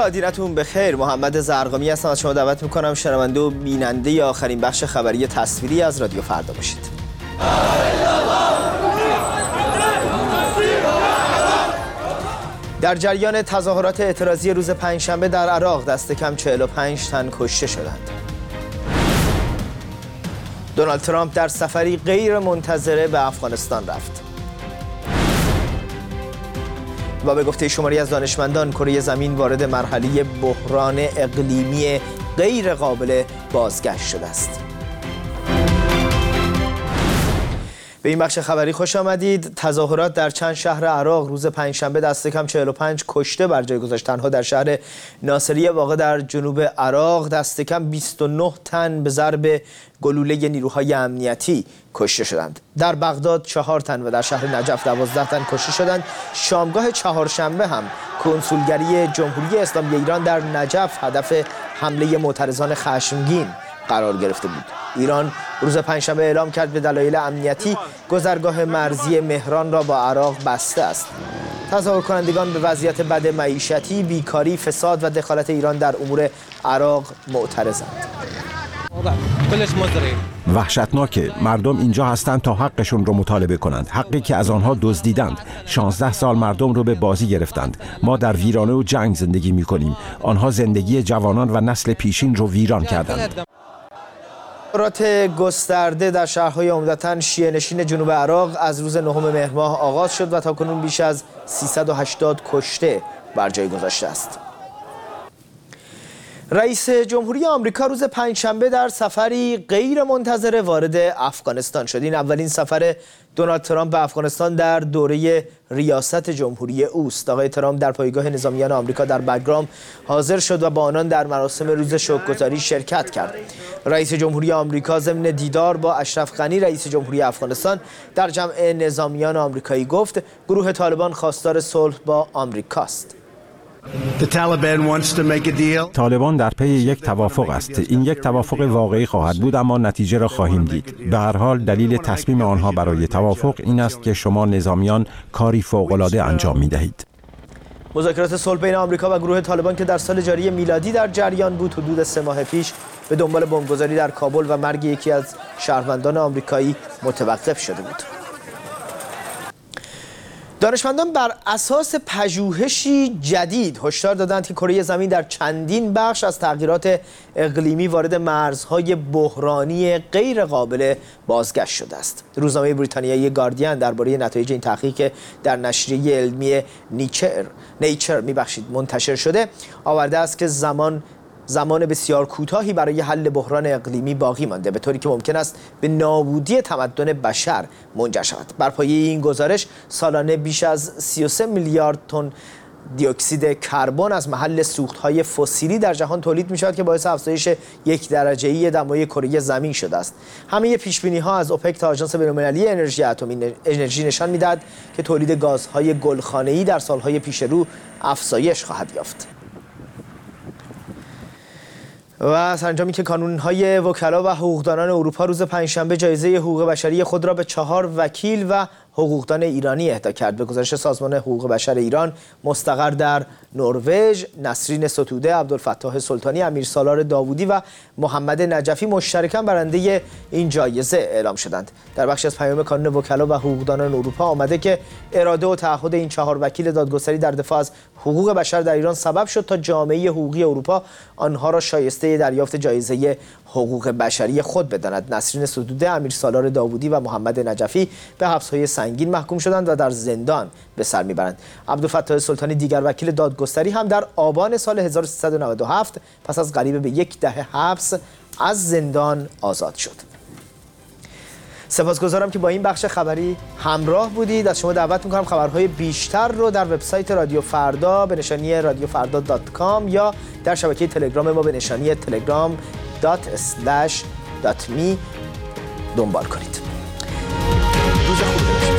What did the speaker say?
آدینتون بخیر. محمد زرقامی هستم. از شما دعوت میکنم شنونده و بیننده آخرین بخش خبری تصویری از رادیو فردا باشید. در جریان تظاهرات اعتراضی روز پنجشنبه در عراق دست کم 45 تن کشته شدند. دونالد ترامپ در سفری غیر منتظره به افغانستان رفت. و به گفته شماری از دانشمندان کره زمین وارد مرحله بحران اقلیمی غیر قابل بازگشت شده است. به این بخش خبری خوش آمدید. تظاهرات در چند شهر عراق روز پنجشنبه دست کم 45 کشته بر جای گذاشت. تنها در شهر ناصریه واقع در جنوب عراق دست کم 29 تن به ضرب گلوله نیروهای امنیتی کشته شدند. در بغداد 4 تن و در شهر نجف 12 تن کشته شدند. شامگاه چهارشنبه هم کنسولگری جمهوری اسلامی ایران در نجف هدف حمله معترضان خشمگین قرار گرفته بود. ایران روز پنجشنبه اعلام کرد به دلایل امنیتی گذرگاه مرزی مهران را با عراق بسته است. تظاهر کنندگان به وضعیت بد معیشتی، بیکاری، فساد و دخالت ایران در امور عراق معترضند. وحشتناکه. مردم اینجا هستند تا حقشون رو مطالبه کنند، حقی که از آنها دزدیدند. 16 سال مردم رو به بازی گرفتند. ما در ویرانه و جنگ زندگی می‌کنیم. آنها زندگی جوانان و نسل پیشین رو ویران کردند. تظاهرات گسترده در شهرهای عمدتاً شیعه‌نشین جنوب عراق از روز 9 مهر ماه آغاز شد و تاکنون بیش از 380 کشته بر جای گذاشته است. رئیس جمهوری آمریکا روز پنجشنبه در سفری غیر منتظره وارد افغانستان شد. این اولین سفر دونالد ترامپ به افغانستان در دوره ریاست جمهوری اوست. آقای ترامپ در پایگاه نظامیان آمریکا در بگرام حاضر شد و با آنان در مراسم روز شکرگزاری شرکت کرد. رئیس جمهوری آمریکا ضمن دیدار با اشرف غنی رئیس جمهوری افغانستان در جمع نظامیان آمریکایی گفت گروه طالبان خواستار صلح با آمریکاست. طالبان در پی یک توافق است. این یک توافق واقعی خواهد بود، اما نتیجه را خواهیم دید. به هر حال دلیل تصمیم آنها برای توافق این است که شما نظامیان کاری فوق‌العاده انجام می‌دهید. مذاکرات صلح بین آمریکا و گروه طالبان که در سال جاری میلادی در جریان بود حدود 3 ماه پیش به دنبال بمبگذاری در کابل و مرگ یکی از شهروندان آمریکایی متوقف شده بود. دانشمندان بر اساس پژوهشی جدید هشدار دادند که کره زمین در چندین بخش از تغییرات اقلیمی وارد مرزهای بحرانی غیر قابل بازگشت شده است. روزنامه بریتانیایی گاردین درباره نتایج این تحقیق در نشریه علمی نیچر منتشر شده آورده است که زمان بسیار کوتاهی برای حل بحران اقلیمی باقی مانده، به طوری که ممکن است به نابودی تمدن بشر منجر شود. بر پایه این گزارش سالانه بیش از 33 میلیارد تن دیوکسید کربن از محل سوختهای فسیلی در جهان تولید می شود که باعث افزایش 1 درجه‌ای دمای کره زمین شده است. همه پیش‌بینی‌ها از اوپک تا آژانس بین‌المللی انرژی نشان می‌دهد که تولید گازهای گلخانه‌ای در سالهای پیش رو افزایش خواهد یافت. و سرانجامی که کانون‌های وکلا و حقوقدانان اروپا روز پنجشنبه جایزه حقوق بشری خود را به 4 وکیل و حقوقدان ایرانی اهدا کرد. به گزارش سازمان حقوق بشر ایران مستقر در نروژ، نسرین ستوده، عبدالفتاح سلطانی، امیرسالار داوودی و محمد نجفی مشترکاً برنده این جایزه اعلام شدند. در بخش از پیام کانون وکلا و حقوقدانان اروپا آمده که اراده و تعهد این 4 وکیل دادگستری در دفاع از حقوق بشر در ایران سبب شد تا جامعه حقوقی اروپا آنها را شایسته دریافت جایزه حقوق بشری خود بداند. نسرین ستوده، امیرسالار داوودی و محمد نجفی به حبس‌های سنگین محکوم شدند و در زندان به سر میبرند. عبدالفتاح سلطانی دیگر وکیل دادگستری هم در آبان سال 1397 پس از قریب به 10 دهه حبس از زندان آزاد شد. سپاسگزارم که با این بخش خبری همراه بودید. از شما دعوت میکنم خبرهای بیشتر رو در وبسایت رادیو فردا به نشانی radiofarda.com یا در شبکه تلگرام ما به نشانی telegram.me دنبال کنید. روز خوب